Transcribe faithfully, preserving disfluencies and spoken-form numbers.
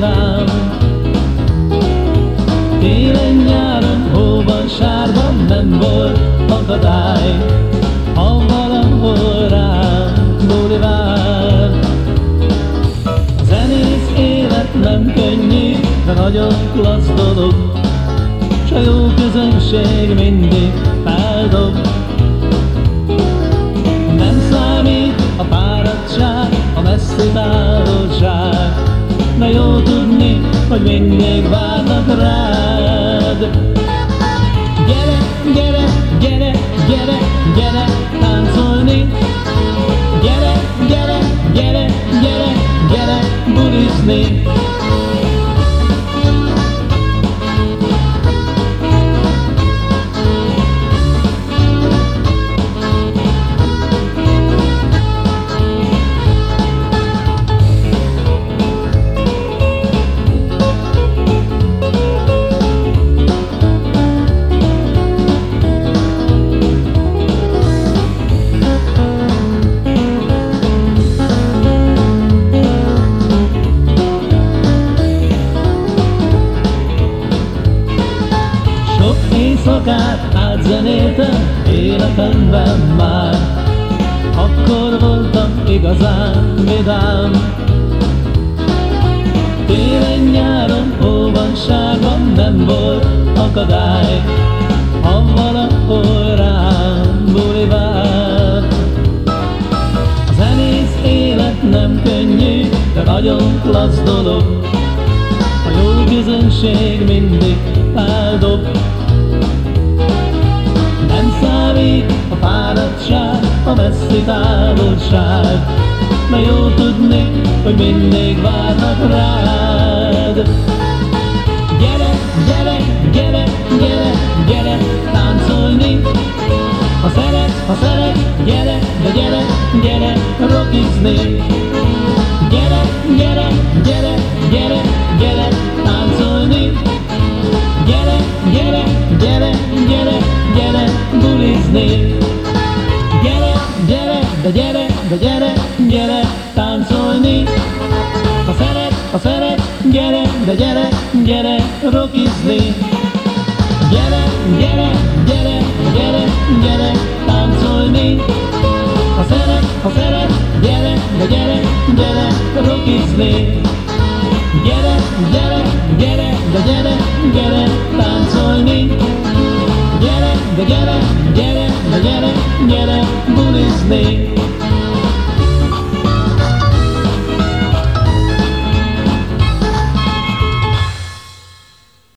vidám. Télen-nyáron, hóban, sárban nem volt akadály, ha valahol rám buli vár. A zenész élet nem könnyű, de nagyon klassz dolog, s a jó közönség mindig feldob. Nem számít a fáradtság, a messzi távolság, de jó tudni, hogy mindig várnak rád. Gyere, gyere, gyere, gyere, gyere táncolni, gyere, gyere, gyere, gyere, gyere bulizni. Éjszakát átzenéltem életemben már, akkor voltam igazán vidám. Télen-nyáron, hóban, sárban nem volt akadály, ha valahol rám buli vár. A zenész élet nem könnyű, de nagyon klassz dolog, a jó közönség mindig feldob. A fáradtság, a messzi távolság, de jó tudni, hogy mindig várnak rád. Gyere, gyere, gyere, gyere, gyere táncolni, ha szeretsz, ha szeretsz, gyere, de gyere, gyere rockizni. Gyere, gyere, gyere, gyere, gyere táncolni, gyere, gyere, gyere, gyere, gyere bulizni. Gyere, gyere, de gyere, de gyere, gyere táncolni, ha szeret, ha szeret, gyere, de gyere, gyere rockizni. Gyere, gyere, gyere, gyere, gyere táncolni, ha szeret, ha szeret, gyere, de gyere, gyere rockizni. Gyere, gyere, gyere, de gyere, gyere táncolni, gyere, de gyere, gyere, de gyere, gyere bulizni.